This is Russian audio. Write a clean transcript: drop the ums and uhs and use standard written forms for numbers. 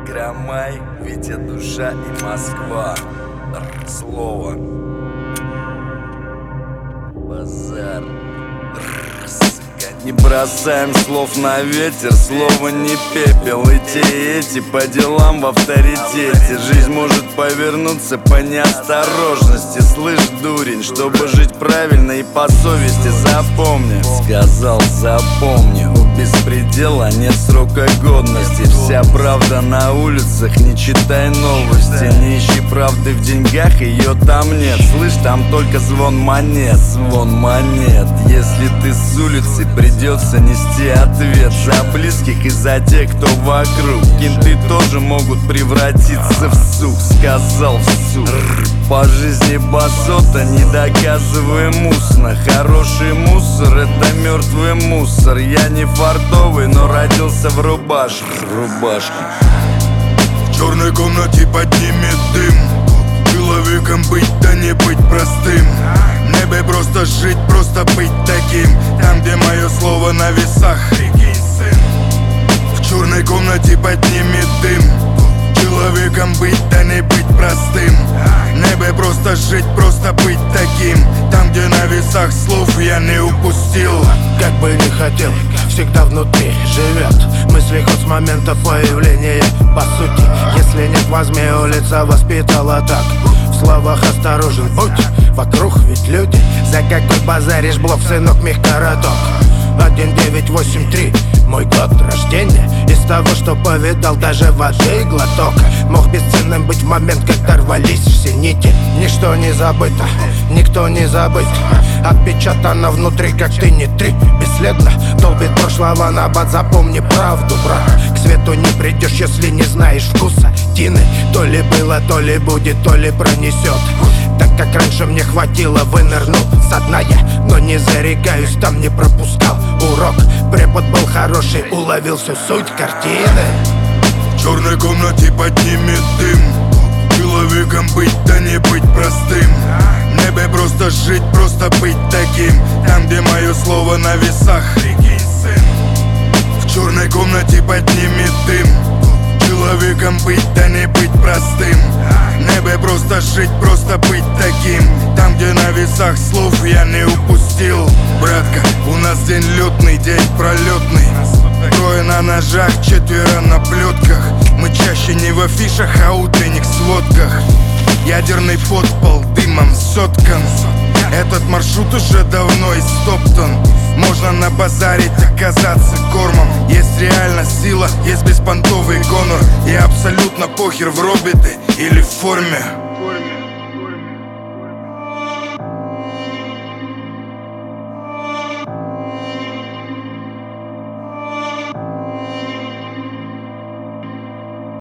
Громай, Витя, душа и Москва. Слово. Базар. Не бросаем слов на ветер, слово не пепел. И те, и эти по делам в авторитете. Жизнь может повернуться по неосторожности. Слышь, дурень, чтобы жить правильно и по совести, запомни. Сказал, запомни, у беспредела нет срока годности. Вся правда на улицах, не читай новости. Не ищи правды в деньгах, ее там нет. Слышь, там только звон монет, звон монет. Если ты с улицы, придется нести ответ за близких и за тех, кто вокруг. Кенты тоже могут превратиться в сук. Сказал в сук. По жизни басота, не доказываем устно. Хороший мусор — это мертвый мусор. Я не фартовый, но родился в рубашке. В черной комнате поднимет дым. Человеком быть, да не быть простым. Мне бы просто жить, просто быть таким. Там, где мое слово на весах. В черной комнате поднимет дым. Человеком быть, да не быть простым. Мне бы просто жить, просто быть таким. Там, где на весах слов я не упустил. Как бы не хотел, всегда внутри живет мысли хоть с момента появления. По сути, если нет, возьми, улица воспитала так. В словах осторожен будь, вокруг ведь люди. За какой базаришь блок, сынок, мех-короток. 1983, мой год рождения. Из того, что повидал, даже воды глоток. Мог бесценным быть в момент, когда рвались все нити. Ничто не забыто, никто не забыт. Отпечатано внутри, как ты не три. Бесследно долбит прошлого набат. Запомни правду, брат. К свету не придешь, если не знаешь вкуса тины. То ли было, то ли будет, то ли пронесет. Так как раньше мне хватило, вынырнул со дна я. Но не зарекаюсь, там не пропускал урок. Препод был хороший, уловил всю суть картины. В черной комнате поднимет дым. Человеком быть, да не быть простым. Мне бы просто жить, просто быть таким. Там, где мое слово на весах. В черной комнате поднимет дым. Человеком быть, да не быть простым. Мне бы просто жить, просто быть таким. Там, где на весах слов я не упустил. Братка, у нас день летный, день пролетный. Трое на ножах, четверо на плетках. Мы чаще не в афишах, а утренних сводках. Ядерный подпол дымом соткан. Этот маршрут уже давно истоптан. Можно набазарить, оказаться кормом. Есть реально сила, есть беспонтовый гонор. И абсолютно похер, в робиты или в форме.